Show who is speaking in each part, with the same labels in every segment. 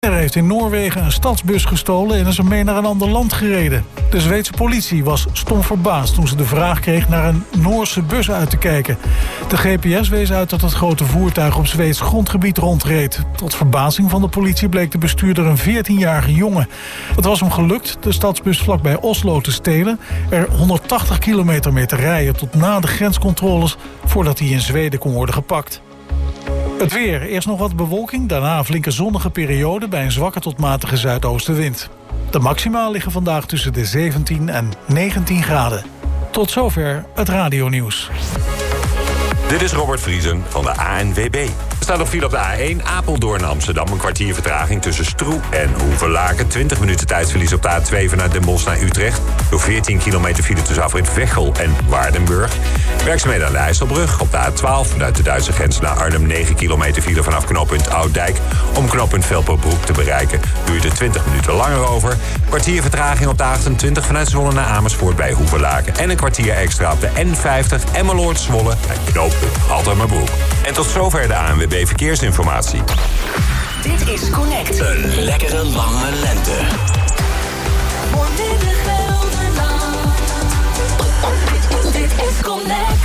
Speaker 1: Hij heeft in Noorwegen een stadsbus gestolen en is ermee naar een ander land gereden. De Zweedse politie was stom verbaasd toen ze de vraag kreeg naar een Noorse bus uit te kijken. De GPS wees uit dat het grote voertuig op Zweeds grondgebied rondreed. Tot verbazing van de politie bleek de bestuurder een 14-jarige jongen. Het was hem gelukt de stadsbus vlakbij Oslo te stelen, er 180 kilometer mee te rijden tot na de grenscontroles voordat hij in Zweden kon worden gepakt. Het weer. Eerst nog wat bewolking, daarna een flinke zonnige periode bij een zwakke tot matige zuidoostenwind. De maxima liggen vandaag tussen de 17 en 19 graden. Tot zover het radionieuws.
Speaker 2: Dit is Robert Vriesen van de ANWB. Er staat nog file op de A1 Apeldoorn Amsterdam. Een kwartier vertraging tussen Stroe en Hoevelaken. 20 minuten tijdsverlies op de A2 vanuit Den Bosch naar Utrecht. Door 14 kilometer file tussen afrit Veghel en Waardenburg. Werkzaamheden aan de IJsselbrug. Op de A12 vanuit de Duitse grens naar Arnhem. 9 kilometer file vanaf knooppunt Ouddijk. Om knooppunt Velperbroek te bereiken duurt er 20 minuten langer over. Kwartier vertraging op de A28 vanuit Zwolle naar Amersfoort bij Hoevelaken. En een kwartier extra op de N50 Emmeloord Zwolle bij knooppunt Haltermerbroek. En tot zover de ANWB Verkeersinformatie.
Speaker 3: Dit is Connect.
Speaker 4: Een lekkere lange lente.
Speaker 3: Voor Midden-Gelderland. Dit is Connect.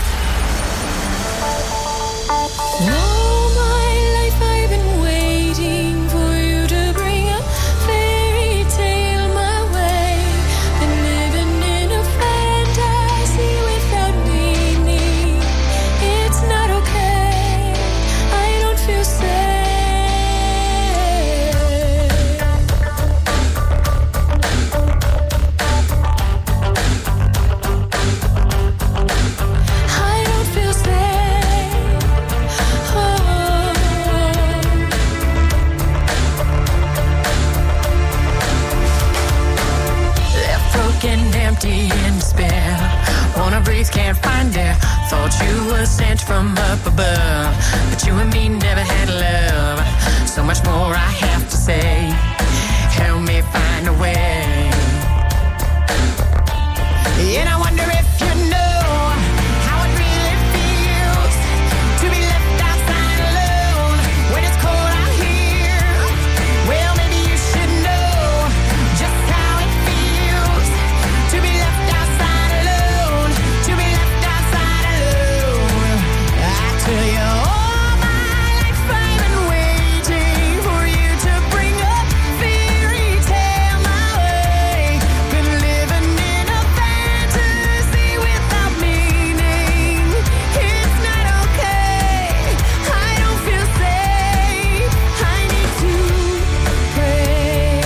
Speaker 3: All my life I've been waiting for you to bring a fairy tale my way. Been living in a fantasy without meaning. It's not okay. I don't feel safe. Empty and despair. Wanna breathe, can't find air. Thought you were sent from up above, but you and me never had love. So much more I have to say. Help me find a way. And I wonder if you know how it really feels to be left outside alone when it's cold out here. Well, maybe you should know just how it feels to be left outside alone, to be left outside alone. I tell you, all my life I've been waiting for you to bring a fairy tale my way. Been living in a fantasy without meaning. It's not okay. I don't feel safe. I need to pray.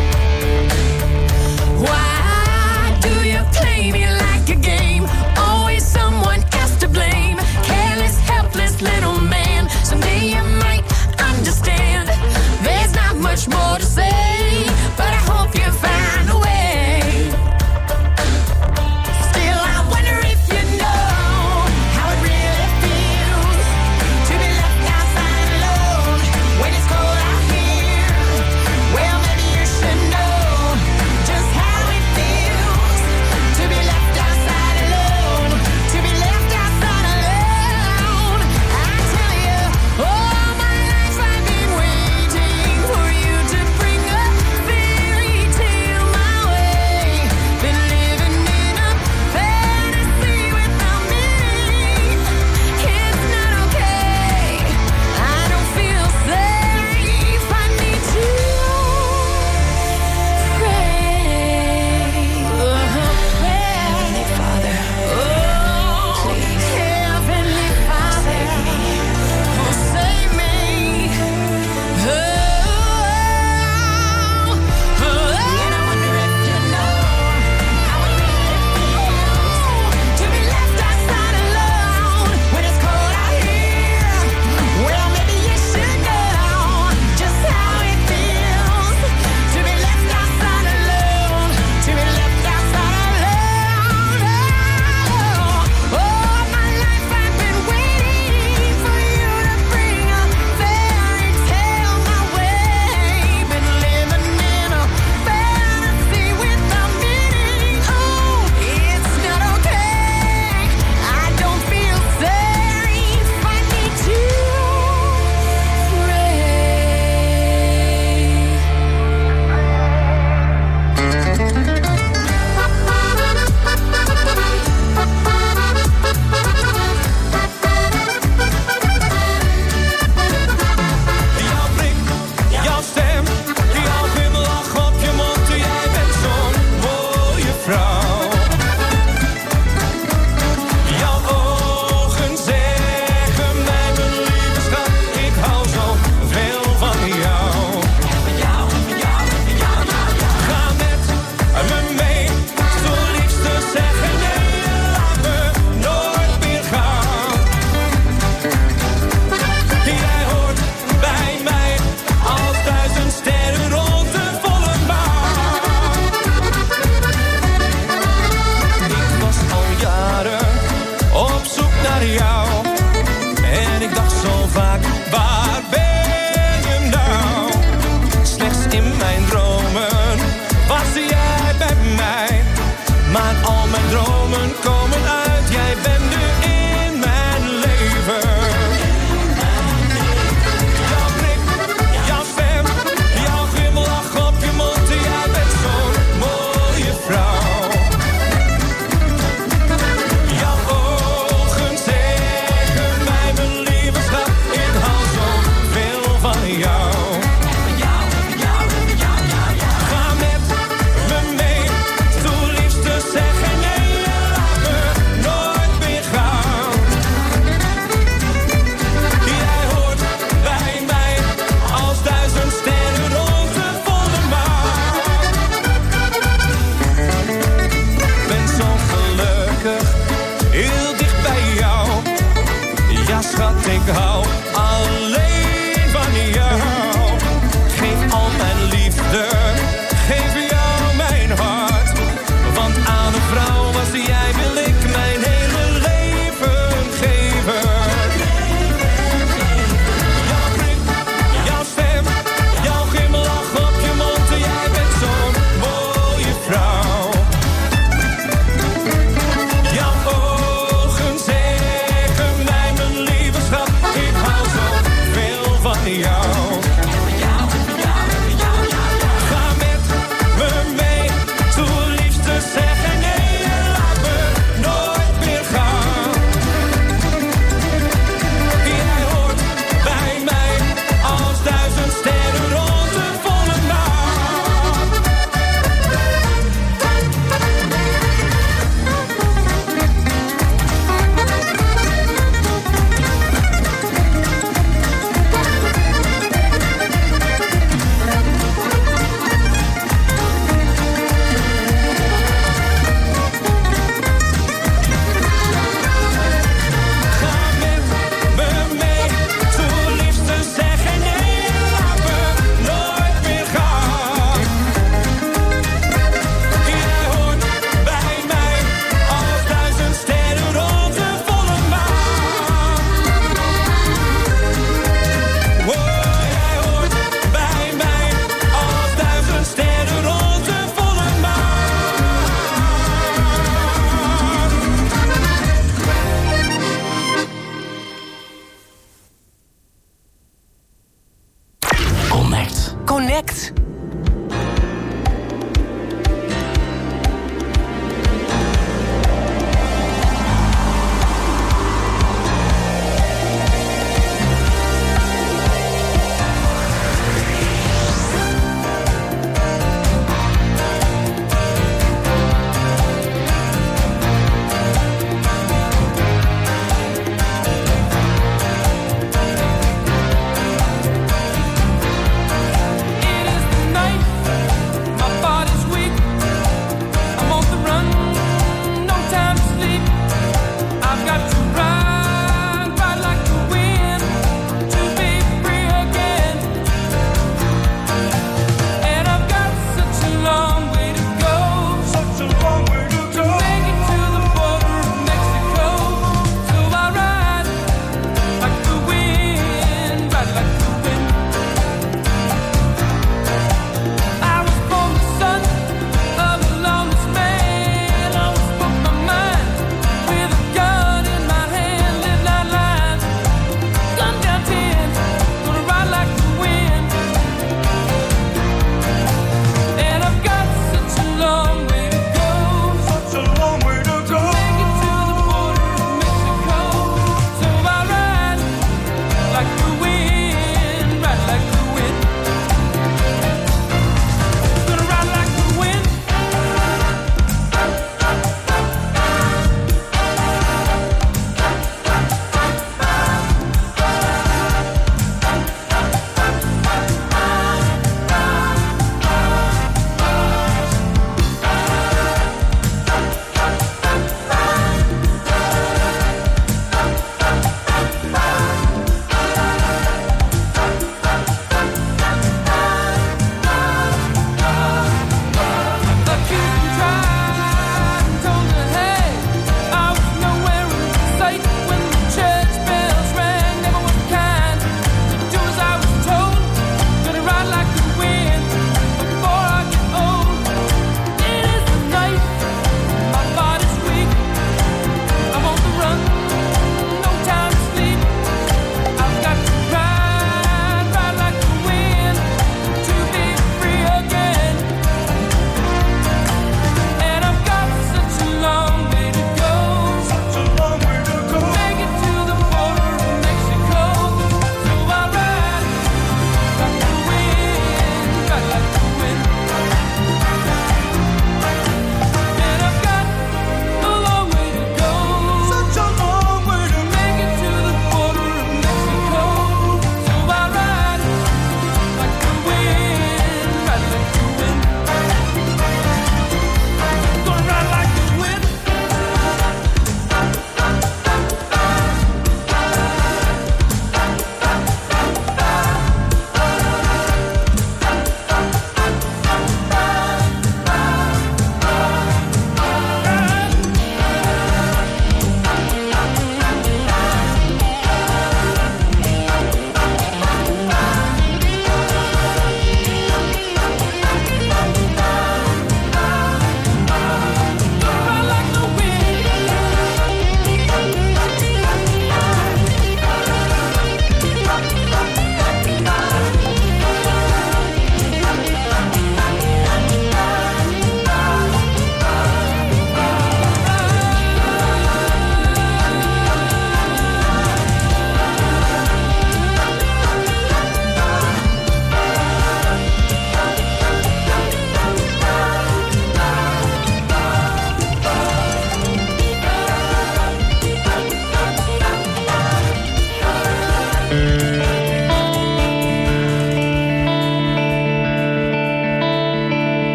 Speaker 3: Why do you play me like a game? Always someone else to blame. Careless, helpless little man. Someday you might understand. There's not much more to say, but I hope you find a way. Still, I wonder if you know how it really feels to be left outside alone when it's cold out here. Well, maybe you should know just how it feels to be left outside alone, to be left outside alone. I tell you, all my life I've been waiting for you to bring a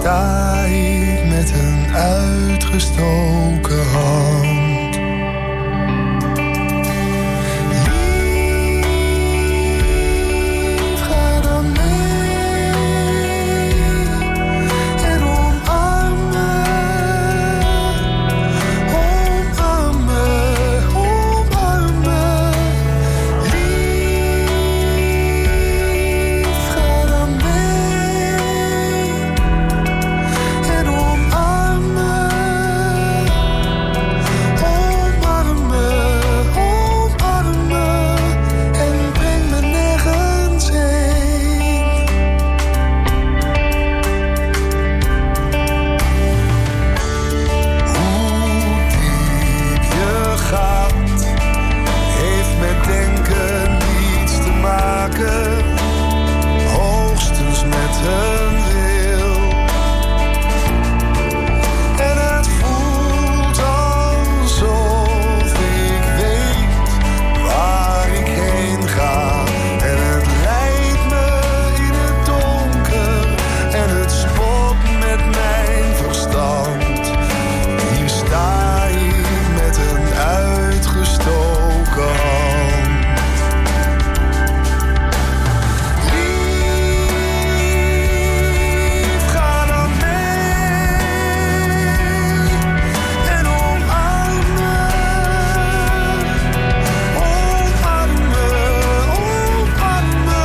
Speaker 5: sta hier met een uitgestoken hand. Lief, ga dan mee en omarm me, omarm me, omarm me. Lief, ga dan mee en omarm me, omarm me, omarm me en breng me nergens heen. Hoe diep je gaat, heeft met denken niets te maken, hoogstens met een wil. En het voelt alsof ik weet waar ik heen ga. En het leidt me in het donker en het spot met mijn verstand. Hier sta ik met een uitgestoken hand. Lief, ga dan mee en omarm me, omarm me, omarm me.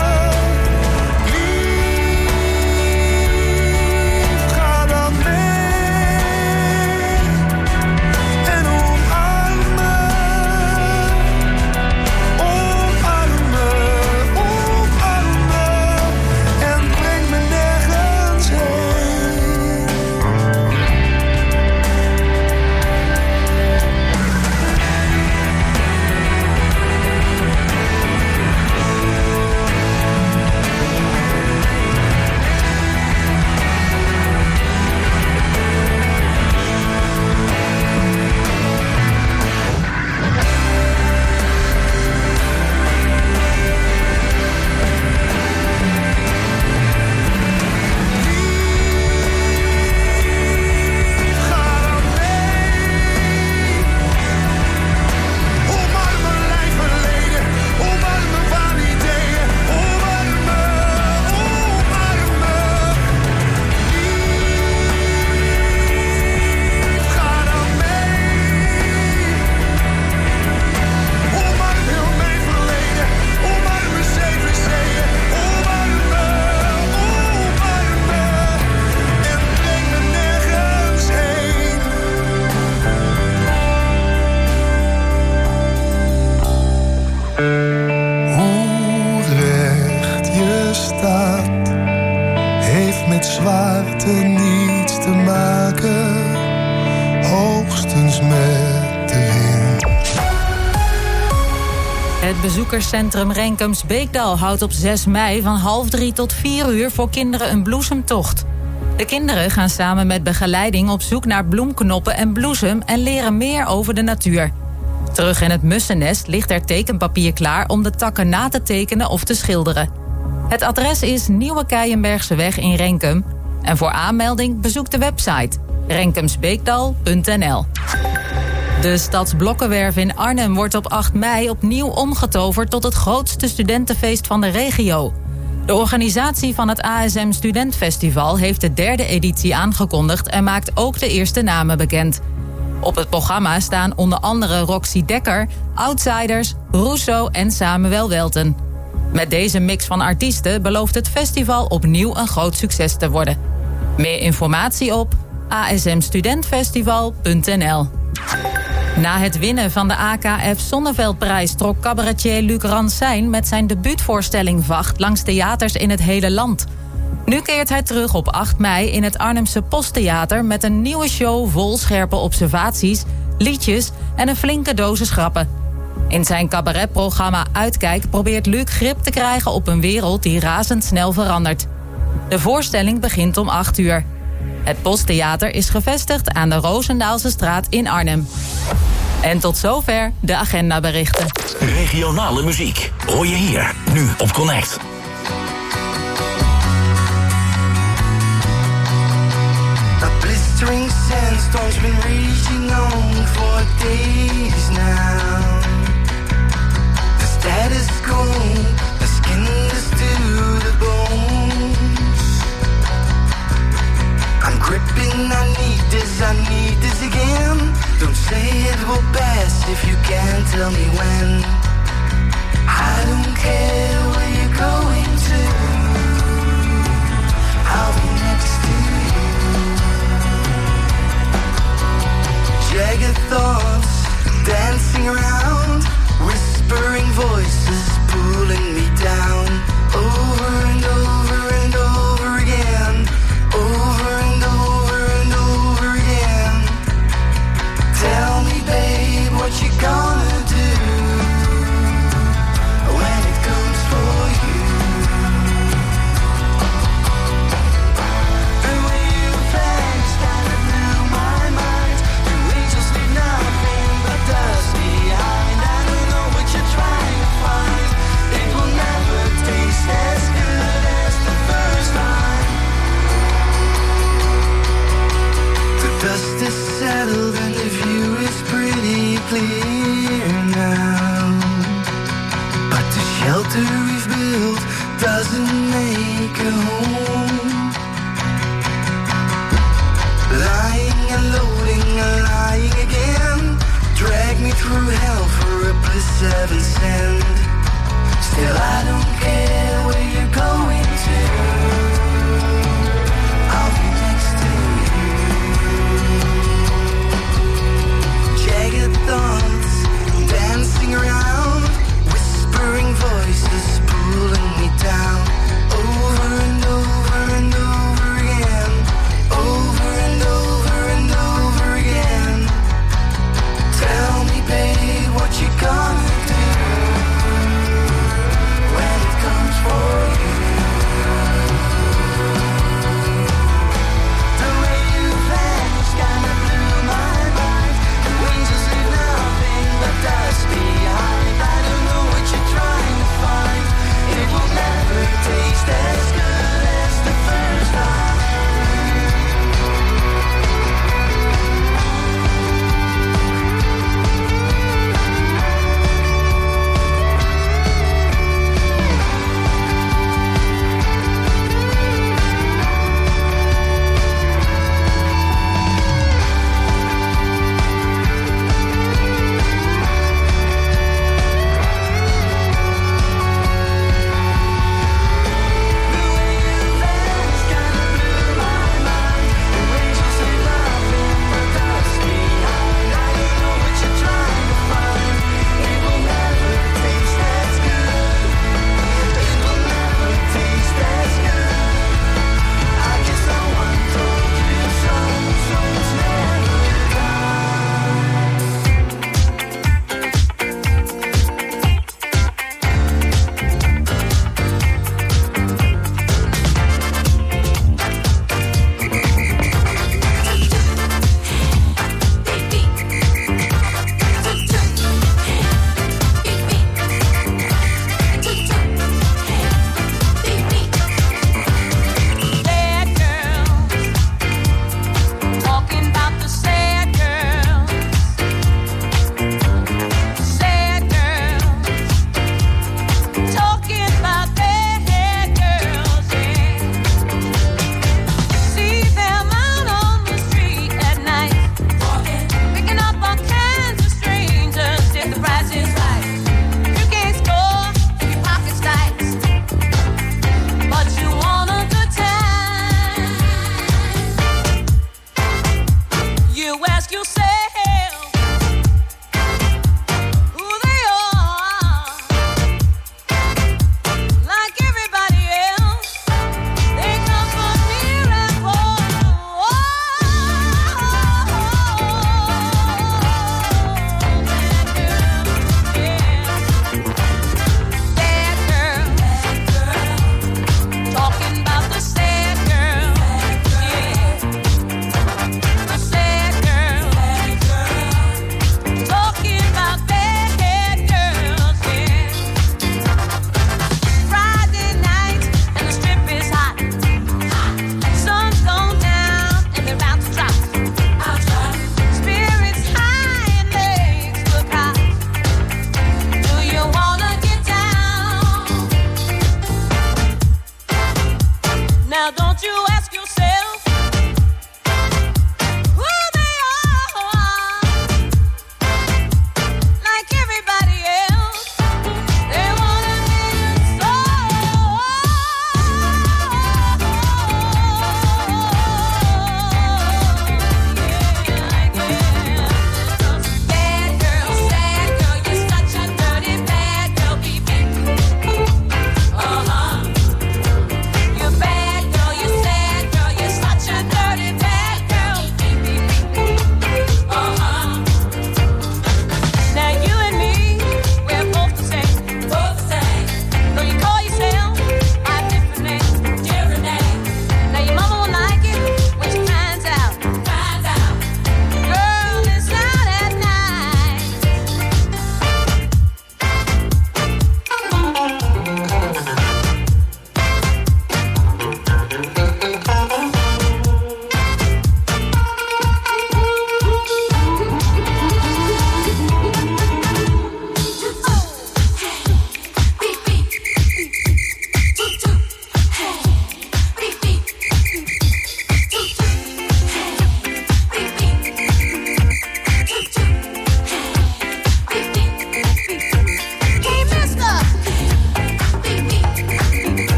Speaker 5: Lief, ga dan mee en omarm me, omarm me, omarm me en breng me nergens heen. Omarm mijn lijf verleden, omarm mijn waanideeën, omarm me, omarm me. Lief, ga dan mee. Omarm heel mijn verleden, omarm mijn 7 zeeën, omarm me, omarm me en breng me nergens heen. Hoe recht je staat, heeft met zwaarte niets te maken, hoogstens met de wind.
Speaker 6: Het bezoekerscentrum Renkems Beekdal houdt op 6 mei van 2:30 tot 4 uur voor kinderen een bloesemtocht. De kinderen gaan samen met begeleiding op zoek naar bloemknoppen en bloesem en leren meer over de natuur. Terug in het mussennest ligt er tekenpapier klaar om de takken na te tekenen of te schilderen. Het adres is Nieuwe Keienbergseweg in Renkum. En voor aanmelding bezoek de website renkemsbeekdal.nl. De Stadsblokkenwerf in Arnhem wordt op 8 mei opnieuw omgetoverd tot het grootste studentenfeest van de regio. De organisatie van het ASM Studentfestival heeft de 3e editie aangekondigd en maakt ook de eerste namen bekend. Op het programma staan onder andere Roxy Dekker, Outsiders, Rousseau en Samuel Welten. Met deze mix van artiesten belooft het festival opnieuw een groot succes te worden. Meer informatie op asmstudentfestival.nl. Na het winnen van de AKF Zonneveldprijs trok cabaretier Luc Ransijn met zijn debuutvoorstelling Vacht langs theaters in het hele land. Nu keert hij terug op 8 mei in het Arnhemse Posttheater met een nieuwe show vol scherpe observaties, liedjes en een flinke dosis grappen. In zijn cabaretprogramma Uitkijk probeert Luc grip te krijgen op een wereld die razendsnel verandert. De voorstelling begint om 8 uur. Het Posttheater is gevestigd aan de Roosendaalse straat in Arnhem. En tot zover de agendaberichten.
Speaker 4: Regionale muziek hoor je hier, nu op Connect.
Speaker 5: A blistering sandstorm's been raging on for days now. The status quo has skinned us to the bones. I'm gripping, I need this again. Don't say it will pass if you can't tell me when. I don't care where you're going to, I'll be next to you. Jagged thoughts dancing around, whispering voices pulling me down. Over and over and over again, over and over and over again. Tell me, babe, what you gonna do when it comes for you. The way you flash scattered through my mind, the angels leave nothing but dust behind. I don't know what you're trying to find. It will never taste as good as the first time. The dust is settled and the view is pretty clear now. But the shelter we've built doesn't make a home. Lying and loading and lying again, drag me through hell for a bliss heaven send. Still I don't care where you're going to, I'll be next to you. Jagged thoughts dancing around, whispering voices pulling me down. Over and over and over again, over and over and over again. Tell me, babe, what you gonna do when it comes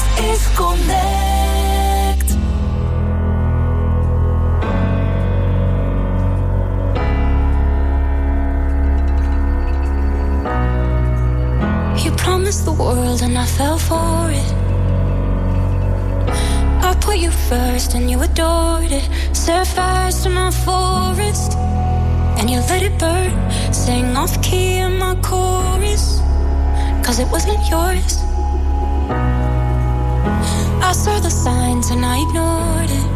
Speaker 7: is Connect.
Speaker 8: You promised the world and I fell for it. I put you first and you adored it. Set fires to my forest and you let it burn. Sang off key in my chorus, 'cause it wasn't yours. I saw the signs and I ignored it.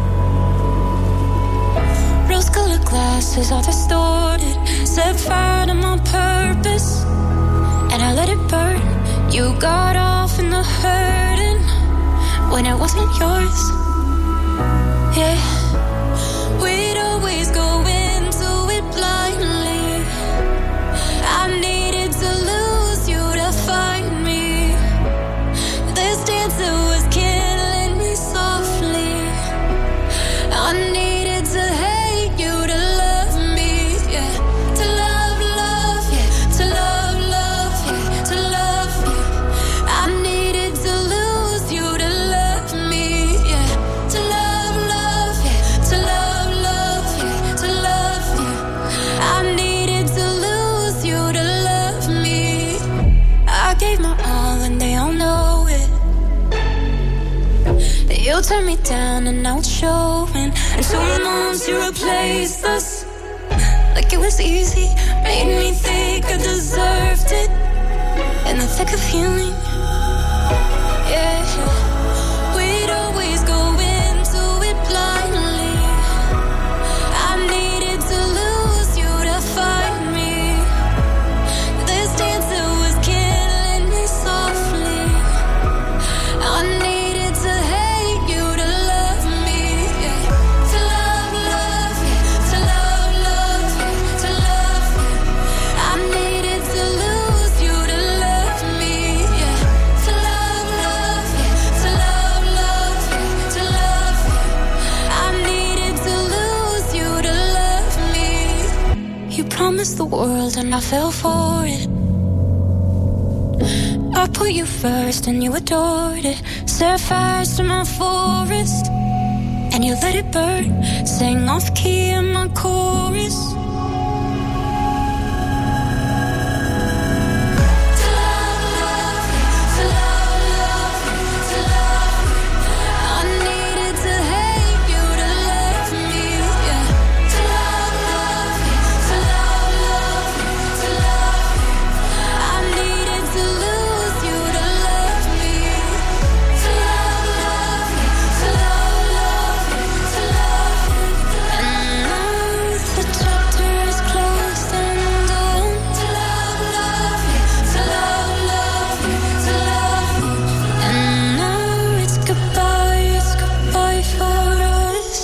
Speaker 8: Rose-colored glasses all distorted. Set fire to my purpose and I let it burn. You got off in the hurting when it wasn't yours. Yeah, we'd always go into it blindly. I needed to lose you to find me. This dancer was killing me softly. I needed to hate you to love me, yeah. To love, love, yeah. To love, love, yeah. To love you. I needed to lose you to love me, yeah. To love, love, yeah. To love, love, yeah. To love you. I needed to lose you to love me. I gave my all and they all know it. You turned me down and now it's showing. And 2 months you replaced us like it was easy. Made me think I deserved it in the thick of healing. Yeah, we'd always go into it blindly. I needed to lose you to find me. This dancer was killing me softly. I needed to hate you to love me, yeah. To love, love, yeah. To love, love, yeah. To love you. I needed to lose you to love me, yeah. To love, love, yeah. To love, love, yeah. To love you. I needed to lose you to love me. You promised the world and I fell for it. I put you first and you adored it. Set fires to my forest and you let it burn. Sang off key in my chorus. To love, love, to love, love, to love you. I needed to hate you to love me, yeah. To love, love, to love, love, to love you. I needed to lose you to love me. To love, love, to love, love, to love you. And now the chapter is closed and done. To love, love, to love, love, to love you. And now it's goodbye for us.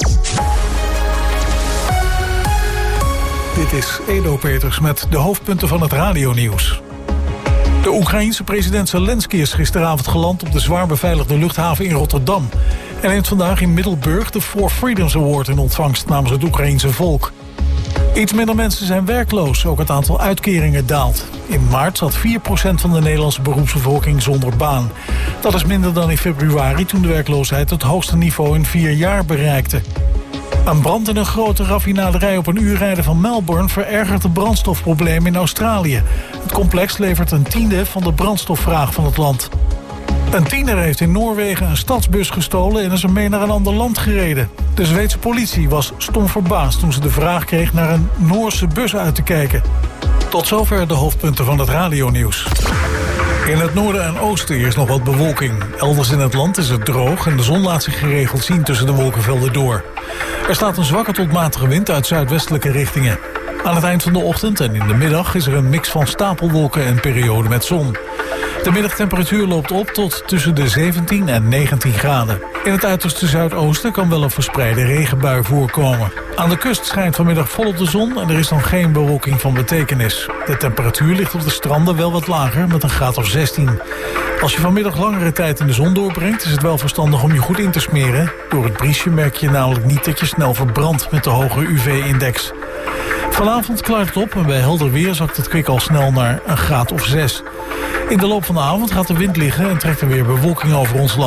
Speaker 1: Dit is Edo Peters met de hoofdpunten van het radionieuws. De Oekraïense president Zelensky is gisteravond geland op de zwaar beveiligde luchthaven in Rotterdam. En neemt vandaag in Middelburg de Four Freedoms Award in ontvangst namens het Oekraïense volk. Iets minder mensen zijn werkloos, ook het aantal uitkeringen daalt. In maart zat 4% van de Nederlandse beroepsbevolking zonder baan. Dat is minder dan in februari, toen de werkloosheid het hoogste niveau in 4 jaar bereikte. Een brand in een grote raffinaderij op een uur rijden van Melbourne verergert de brandstofproblemen in Australië. Het complex levert een tiende van de brandstofvraag van het land. Een tiener heeft in Noorwegen een stadsbus gestolen en is ermee naar een ander land gereden. De Zweedse politie was stom verbaasd toen ze de vraag kreeg naar een Noorse bus uit te kijken. Tot zover de hoofdpunten van het radionieuws. In het noorden en oosten is nog wat bewolking. Elders in het land is het droog en de zon laat zich geregeld zien tussen de wolkenvelden door. Er staat een zwakke tot matige wind uit zuidwestelijke richtingen. Aan het eind van de ochtend en in de middag is er een mix van stapelwolken en perioden met zon. De middagtemperatuur loopt op tot tussen de 17 en 19 graden. In het uiterste zuidoosten kan wel een verspreide regenbui voorkomen. Aan de kust schijnt vanmiddag volop de zon en er is dan geen bewolking van betekenis. De temperatuur ligt op de stranden wel wat lager met een graad of 16. Als je vanmiddag langere tijd in de zon doorbrengt is het wel verstandig om je goed in te smeren. Door het briesje merk je namelijk niet dat je snel verbrandt met de hoge UV-index. Vanavond klaart het op en bij helder weer zakt het kwik al snel naar een graad of 6. In de loop van de avond gaat de wind liggen en trekt er weer bewolking over ons land.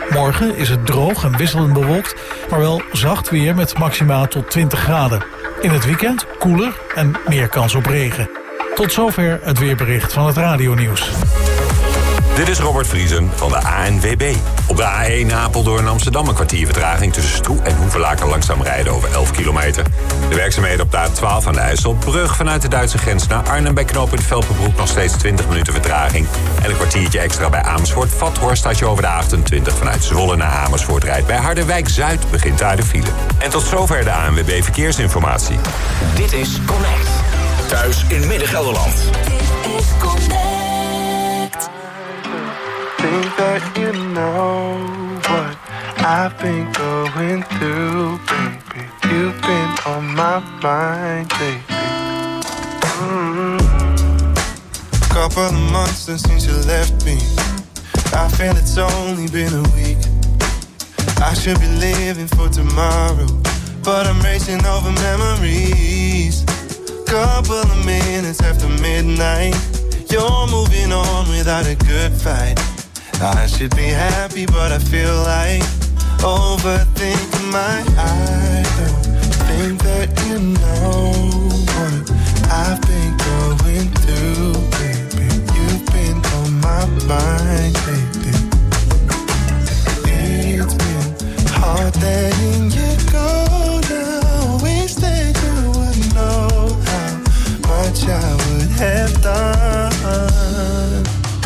Speaker 1: Morgen is het droog en wisselend bewolkt, maar wel zacht weer met maximaal tot 20 graden. In het weekend koeler en meer kans op regen. Tot zover het weerbericht van het radionieuws.
Speaker 2: Dit is Robert Vriesen van de ANWB. Op de A1 Apeldoorn Amsterdam een kwartier vertraging tussen Stroe en Hoevelaken langzaam rijden over 11 kilometer. De werkzaamheden op de A12 aan de IJsselbrug vanuit de Duitse grens naar Arnhem bij knooppunt Velpenbroek nog steeds 20 minuten vertraging. En een kwartiertje extra bij Amersfoort-Vathorst als je over de A28 vanuit Zwolle naar Amersfoort rijdt. Bij Harderwijk-Zuid begint daar de file. En tot zover de ANWB Verkeersinformatie.
Speaker 4: Dit is Connect. Thuis in Midden-Gelderland.
Speaker 7: Dit is Connect.
Speaker 5: Think that you know what I've been going through, baby. You've been on my mind lately. Couple of months since you left me. I feel it's only been a week. I should be living for tomorrow, but I'm racing over memories. Couple of minutes after midnight, you're moving on without a good fight. I should be happy, but I feel like overthinking my I don't think that you know what I've been going through, baby. You've been on my mind lately. It's been hard letting you go now. Wish that you would know how much I would have done.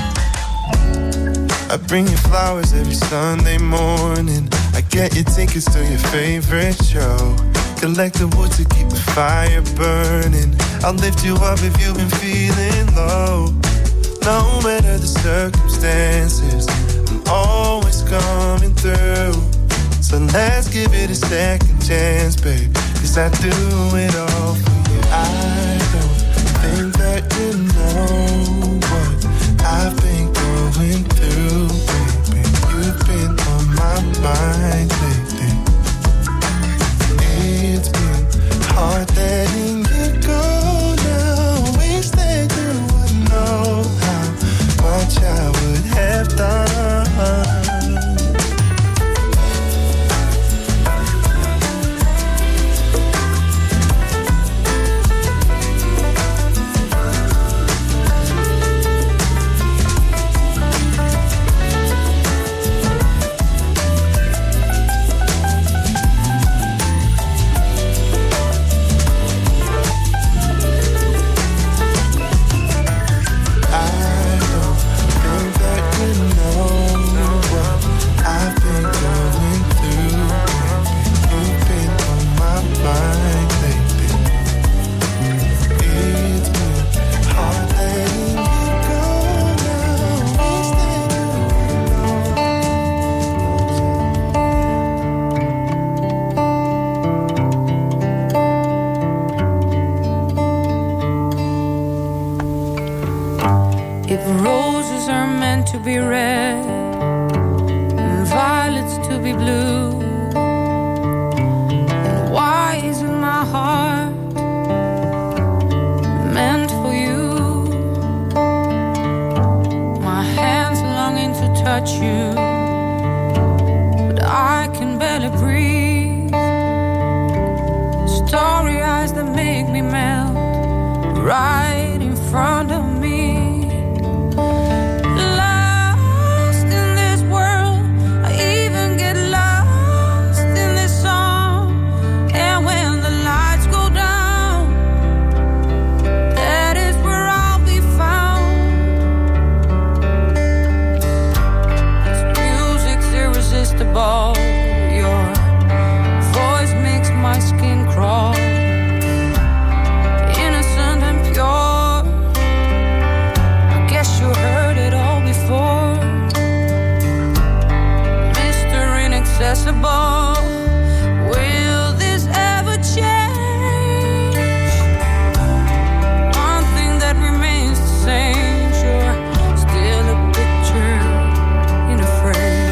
Speaker 5: I bring you flowers every Sunday morning. I get you tickets to your favorite show. Collect the wood to keep the fire burning. I'll lift you up if you've been feeling low. No matter the circumstances, I'm always coming through. So let's give it a second chance, babe, 'cause I do it all for you. I don't think that you know what I've been going through, baby. You've been on my mind lately. It's been hard letting you go now. Wish that you would know how much I would have done.
Speaker 9: To be red and violets to be blue, and why isn't my heart meant for you? My hands longing to touch you, but I can barely breathe. Starry eyes that make me melt right in front of me. Your voice makes my skin crawl. Innocent and pure, I guess you heard it all before. Mr. Inaccessible, will this ever change? One thing that remains the same, you're still a picture in a frame.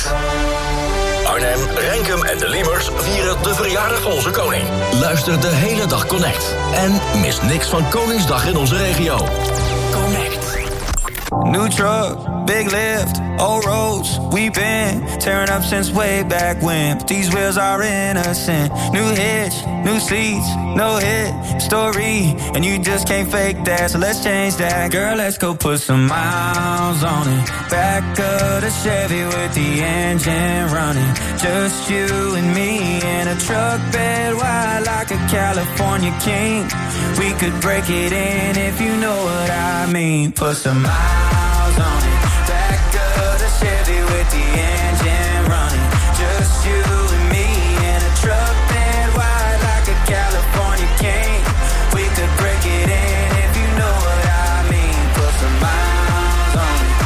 Speaker 4: Arnhem, Renkum en de Liemers vieren de verjaardag van onze koning. Luister de hele dag Connect. En mis niks van Koningsdag in onze regio. Connect.
Speaker 10: New truck, big lift, old roads. We've been tearing up since way back when. But these wheels are innocent. New hitch, new seats, no hit story. And you just can't fake that, so let's change that. Girl, let's go put some miles on it. Back of the Chevy with the engine running. Just you and me in a truck bed wide like a California king. We could break it in if you know what I mean. Put some miles on it. Back of the Chevy with the engine running. Just you and me in a truck bed wide like a California king. We could break it in if you know what I mean. Put some miles on it.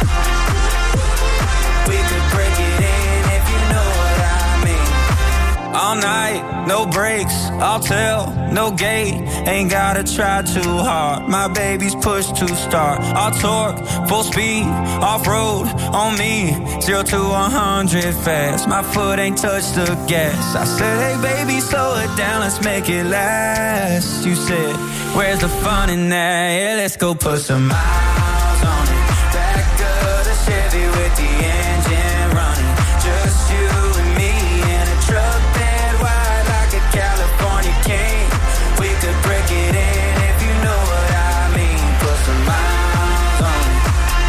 Speaker 10: We could break it in if you know what I mean. All night, no breaks, I'll tell, no gate. Ain't gotta try too hard. My baby's push to start. I'll torque, full speed, off-road on me. 0 to 100 fast. My foot ain't touched the gas. I said, hey baby, slow it down, let's make it last. You said, where's the fun in that? Yeah, let's go put some miles on it. Back of the Chevy with the engine running. Just you and me in a truck bed wide like a California king. We could break it in if you know what I mean. Put some miles on it.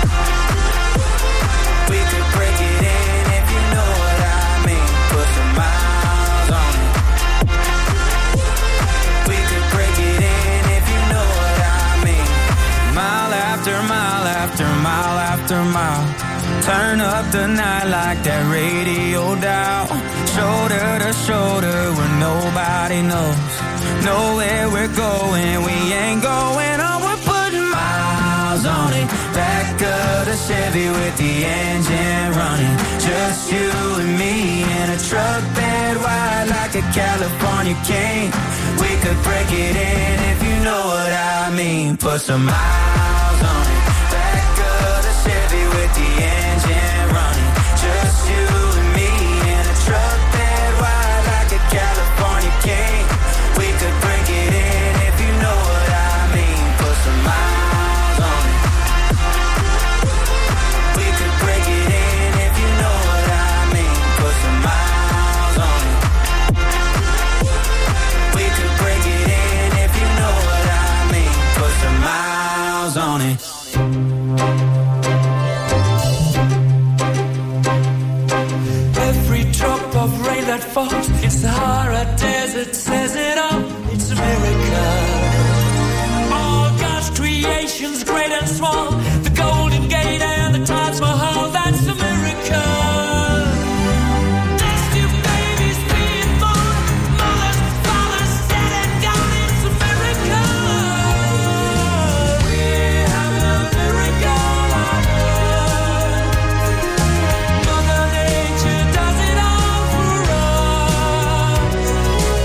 Speaker 10: We could break it in if you know what I mean. Put some miles on it. We could break it in if you know what I mean. Mile after mile after mile after mile. Turn up the night like that radio dial. Shoulder to shoulder where nobody knows. Know where we're going, we ain't going on. We're putting miles on it. Back of the Chevy with the engine running. Just you and me in a truck bed wide like a California king. We could break it in if you know what I mean. Put some miles on it. Back of the Chevy with the engine running. Just you and me in a truck bed wide like a California king. We could break it in if you know what I mean. Put some miles on it. We could break it in if you know what I mean. Put some miles on it. We could break it in if you know what I mean. Put some miles on it.
Speaker 5: Every drop of rain that falls in Sahara Desert says it all. It's a miracle. All God's creations, great and small. The Golden Gate and the Taj Mahal. That's a miracle. Next to babies being born, mothers, fathers dead and gone. It's a miracle. We have a miracle on earth. Mother Nature does it all for us.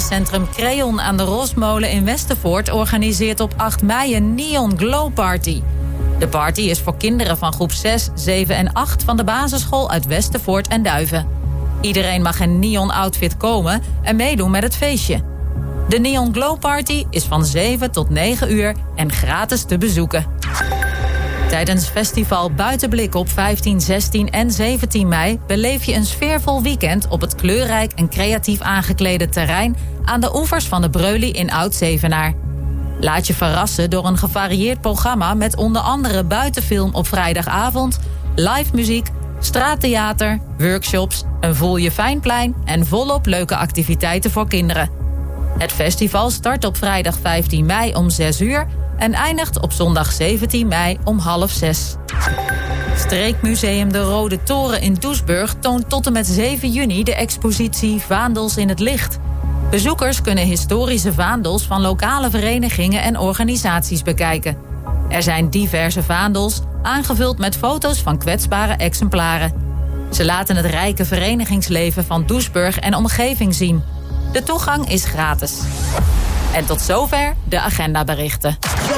Speaker 6: evenementencentrum Creon aan de Rosmolen in Westervoort organiseert op 8 mei een Neon Glow Party. De party is voor kinderen van groep 6, 7 en 8 van de basisschool uit Westervoort en Duiven. Iedereen mag in neon outfit komen en meedoen met het feestje. De Neon Glow Party is van 7 tot 9 uur en gratis te bezoeken. Tijdens festival Buitenblik op 15, 16 en 17 mei... beleef je een sfeervol weekend op het kleurrijk en creatief aangeklede terrein... aan de oevers van de Breuly in Oud-Zevenaar. Laat je verrassen door een gevarieerd programma... met onder andere buitenfilm op vrijdagavond, live muziek, straattheater, workshops... een voel je fijnplein en volop leuke activiteiten voor kinderen. Het festival start op vrijdag 15 mei om 6 uur... en eindigt op zondag 17 mei om 5:30. Streekmuseum De Rode Toren in Doesburg toont tot en met 7 juni de expositie Vaandels in het Licht. Bezoekers kunnen historische vaandels van lokale verenigingen en organisaties bekijken. Er zijn diverse vaandels, aangevuld met foto's van kwetsbare exemplaren. Ze laten het rijke verenigingsleven van Doesburg en omgeving zien. De toegang is gratis. En tot zover de agendaberichten.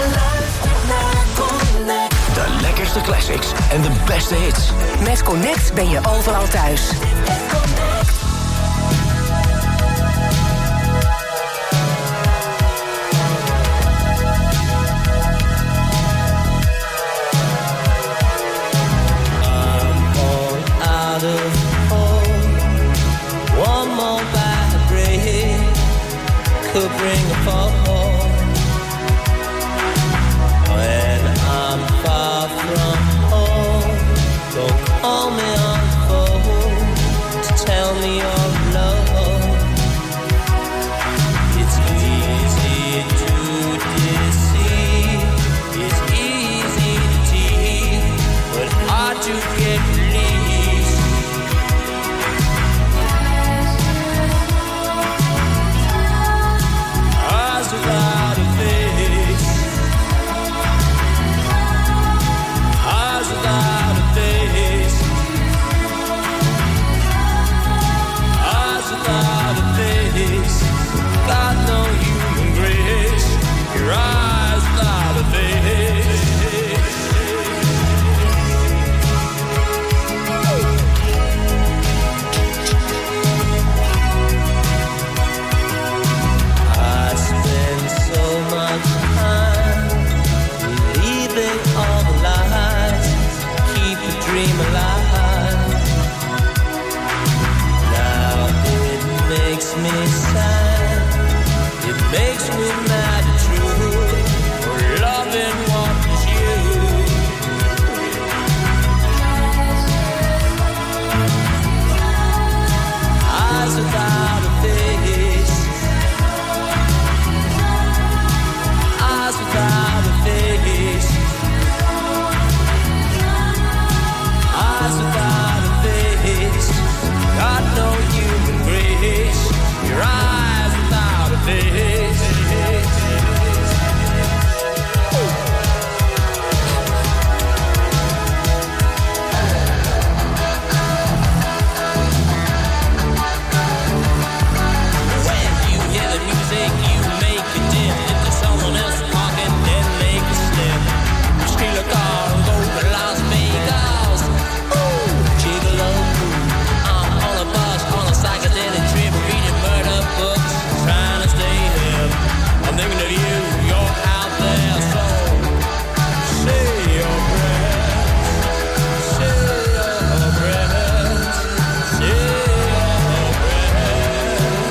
Speaker 4: De lekkerste classics en de beste hits.
Speaker 11: Met Connect ben je overal thuis.
Speaker 12: Could bring a fall when I'm far from home. Don't call me on the phone to tell me you're alone. It's easy to deceive, it's easy to tease, but hard to get released. Without a face, eyes without a face, eyes without a face. Got no human grace. Your eyes without a face. Dream alive. Now it makes me sad. It makes me mad at you for loving what is you. Eyes without a face. Eyes without a face. Eyes without a face, got no human grace. Your eyes without a face. When you hear the music, you make it dim. If there's someone else talking, then make it slim. Steal a car and go to Las Vegas. Psychedelic trip, reading murder books, trying to stay hip. I'm thinking of you, you're out there, so say your prayers, say your prayers, say your prayers.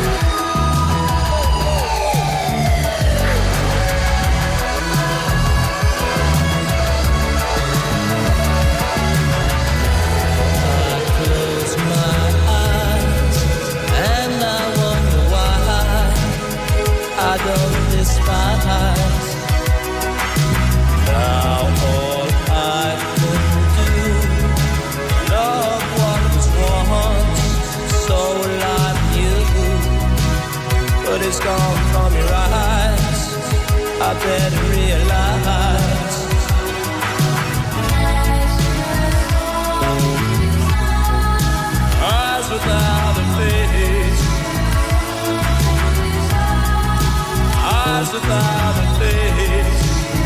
Speaker 12: I close my eyes and I wonder why I don't despise. Now all I can do, love what was once so like you, but it's gone from your eyes. I better realize. Eyes without a face. without a face.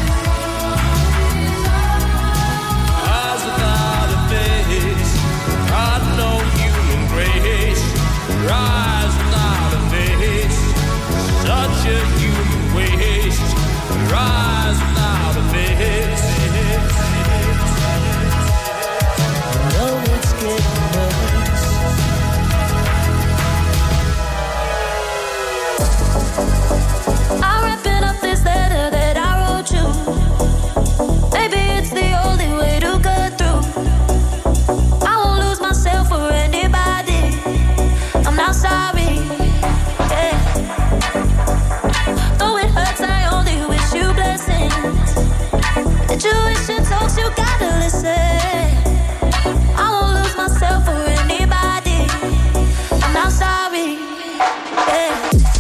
Speaker 12: Eyes without a face. Got no human grace. Your eyes without a face. Such a human waste. Your eyes without a face. No, it's getting worse.
Speaker 8: I'm wrapping up this letter that I wrote you. Maybe it's the only way to cut through. I won't lose myself for anybody. I'm not sorry. Yeah. Though it hurts, I only wish you blessings. Intuition talks, you gotta listen. I won't lose myself for anybody. I'm not sorry. Yeah.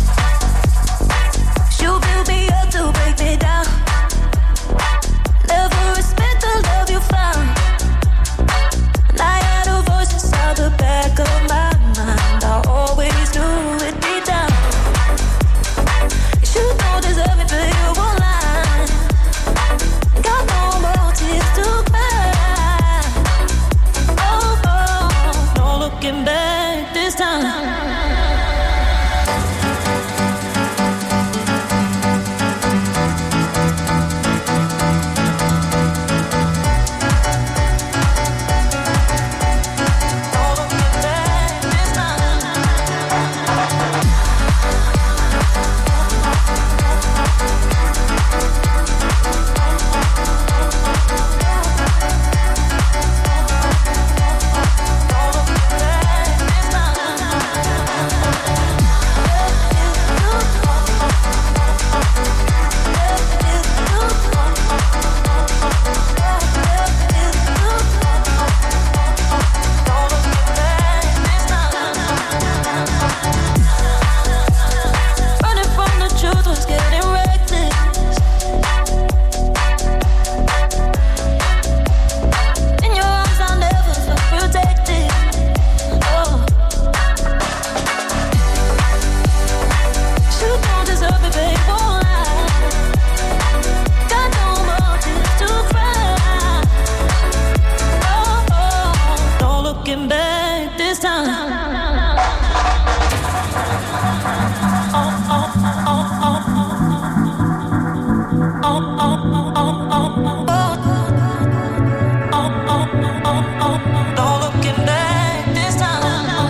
Speaker 8: You build me up to break me down. Never respect the love you found. And I had a voice inside the back of my mind. I always knew it deep down. You don't deserve me, but you won't lie. Got no more tears to cry. Oh, oh, no looking back this time. Running from the truth was getting reckless. In your arms I never felt protected. Oh, you don't deserve it, babe, won't lie. Got no more tears to cry. Oh, oh, no looking back this time. No looking back this time.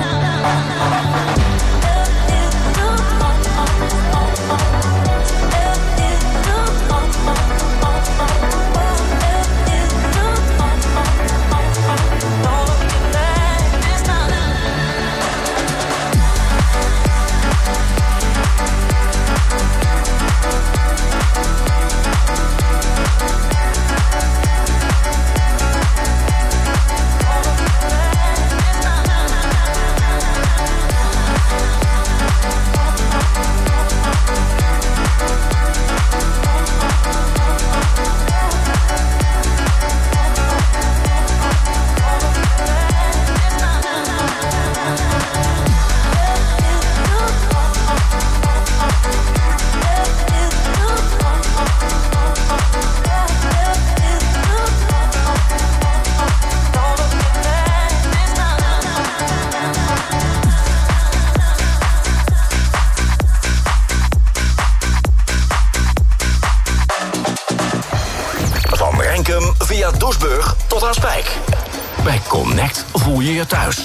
Speaker 4: Van Renkum via Doesburg tot aan Spijk. Bij Connect voel je je thuis.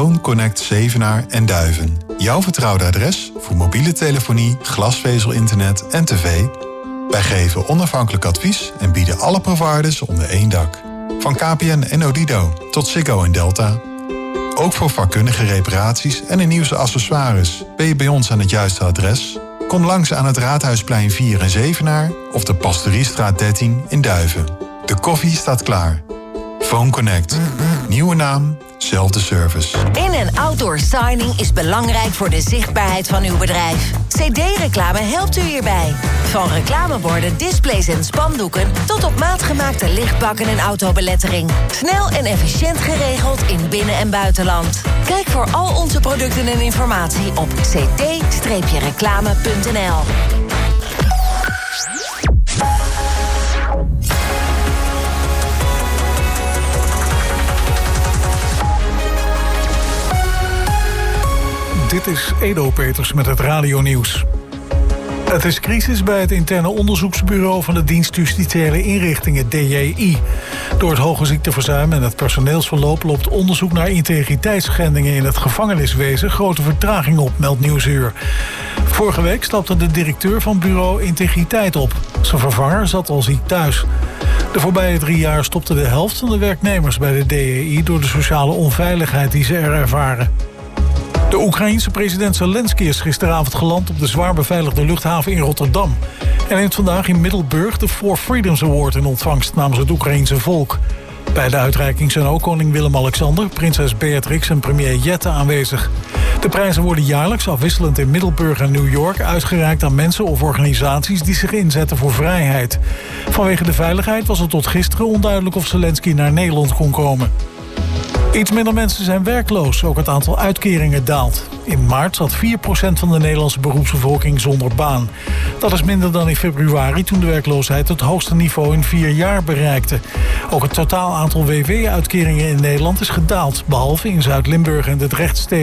Speaker 13: Phone Connect Zevenaar en Duiven. Jouw vertrouwde adres voor mobiele telefonie, glasvezel-internet en tv. Wij geven onafhankelijk advies en bieden alle providers onder één dak. Van KPN en Odido tot Ziggo en Delta. Ook voor vakkundige reparaties en de nieuwste accessoires ben je bij ons aan het juiste adres. Kom langs aan het Raadhuisplein 4 in Zevenaar of de Pastoriestraat 13 in Duiven. De koffie staat klaar. Phone Connect. Nieuwe naam, zelfde service.
Speaker 11: In- en outdoor signing is belangrijk voor de zichtbaarheid van uw bedrijf. CD-reclame helpt u hierbij. Van reclameborden, displays en spandoeken tot op maat gemaakte lichtbakken en autobelettering. Snel en efficiënt geregeld in binnen- en buitenland. Kijk voor al onze producten en informatie op cd-reclame.nl.
Speaker 1: Dit is Edo Peters met het radionieuws. Het is crisis bij het interne onderzoeksbureau van de dienst Justitiële Inrichtingen, DJI. Door het hoge ziekteverzuim en het personeelsverloop loopt onderzoek naar integriteitsschendingen in het gevangeniswezen grote vertraging op, meldt Nieuwsuur. Vorige week stapte de directeur van bureau Integriteit op. Zijn vervanger zat al ziek thuis. De voorbije 3 jaar stopte de helft van de werknemers bij de DJI door de sociale onveiligheid die ze er ervaren. De Oekraïense president Zelensky is gisteravond geland op de zwaar beveiligde luchthaven in Rotterdam. En neemt vandaag in Middelburg de Four Freedoms Award in ontvangst namens het Oekraïense volk. Bij de uitreiking zijn ook koning Willem-Alexander, prinses Beatrix en premier Jette aanwezig. De prijzen worden jaarlijks afwisselend in Middelburg en New York uitgereikt aan mensen of organisaties die zich inzetten voor vrijheid. Vanwege de veiligheid was het tot gisteren onduidelijk of Zelensky naar Nederland kon komen. Iets minder mensen zijn werkloos, ook het aantal uitkeringen daalt. In maart zat 4% van de Nederlandse beroepsbevolking zonder baan. Dat is minder dan in februari, toen de werkloosheid het hoogste niveau in 4 jaar bereikte. Ook het totaal aantal WW-uitkeringen in Nederland is gedaald, behalve in Zuid-Limburg en de Drechtsteden.